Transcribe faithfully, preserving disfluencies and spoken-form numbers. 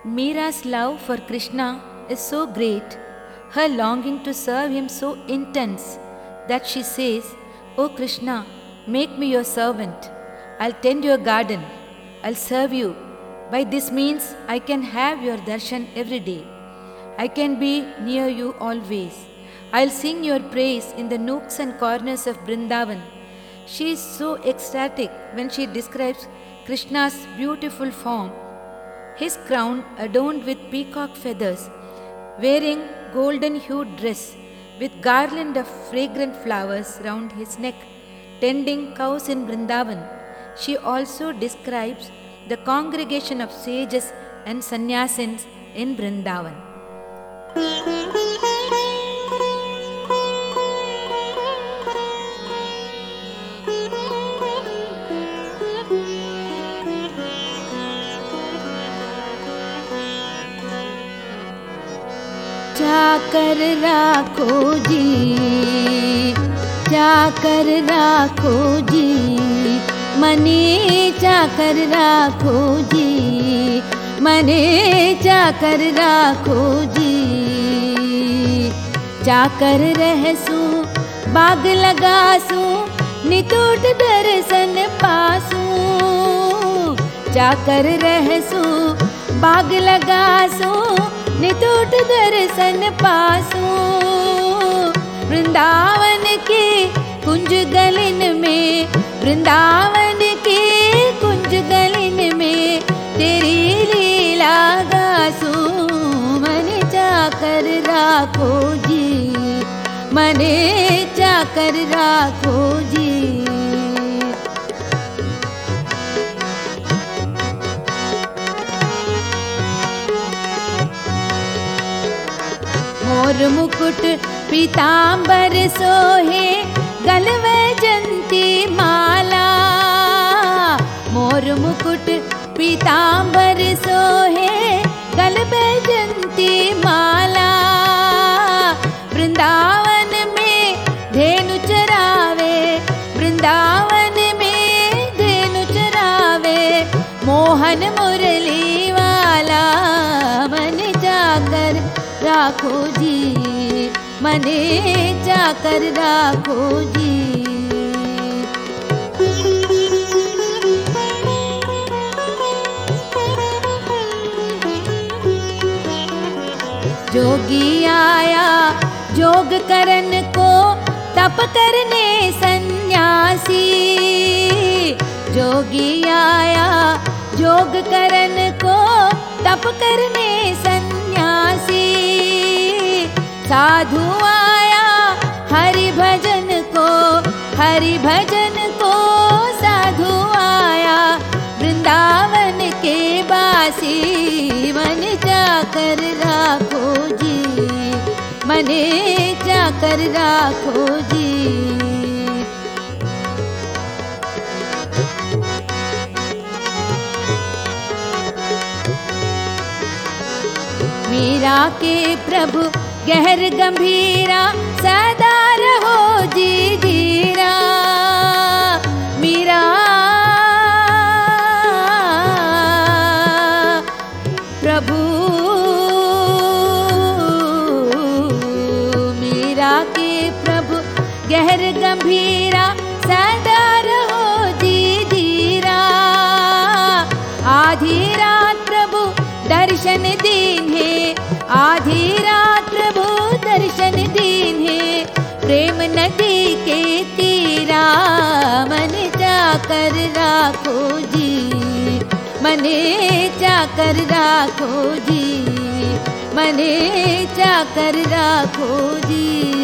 Meera's love for Krishna is so great, her longing to serve him so intense, that she says, "O Krishna, make me your servant. I'll tend your garden. I'll serve you. By this means, I can have your darshan every day. I can be near you always. I'll sing your praise in the nooks and corners of Vrindavan." She is so ecstatic when she describes Krishna's beautiful form, his crown adorned with peacock feathers, wearing golden-hued dress with garland of fragrant flowers round his neck, tending cows in Vrindavan. She also describes the congregation of sages and sannyasins in Vrindavan. चाकर राखो जी, चाकर राखो जी, मने चाकर राखो जी, मने चाकर राखो जी। चाकर रहसू बाग लगासू, नितूट दर्शन पासू। चाकर रहसू बाग लगासू, नितूट दर्शन पासू। वृंदावन के कुंज गलिन में, वृंदावन के कुंज गलिन में तेरी लीला गासू। मने चाकर राखो जी, मने चाकर राखो जी। मोर मुकुट पीतांबर सोहे, गल वैजंती माला। मोर मुकुट पीतांबर सोहे, गल वैजंती माला। वृंदावन में धेनु चरावे, वृंदावन में धेनु चरावे, मोहन मुरली वाला। मन चाकर राखो जी, मने चाकर राखो जी। जोगी आया जोग करन को, तप करने सन्यासी। जोगी आया जोग करन को, तप करने सन्यासी। साधु आया हरि भजन को, हरि भजन को साधु आया। वृंदावन के बासी, मन चाकर राखो जी, मने चाकर राखो जी। मीरा के प्रभु गहर गंभीरा, सदा रहो जी धीरा। मीरा प्रभु, मीरा के प्रभु गहर गंभीरा, सदा रहो जी धीरा। आधी रात प्रभु दर्शन दीन्हे, आधी रात प्रभु दर्शन दीन्हे। प्रेम नदी के तीरा, मन चाकर राखो जी, मने चाकर राखो जी, मने चाकर राखो जी।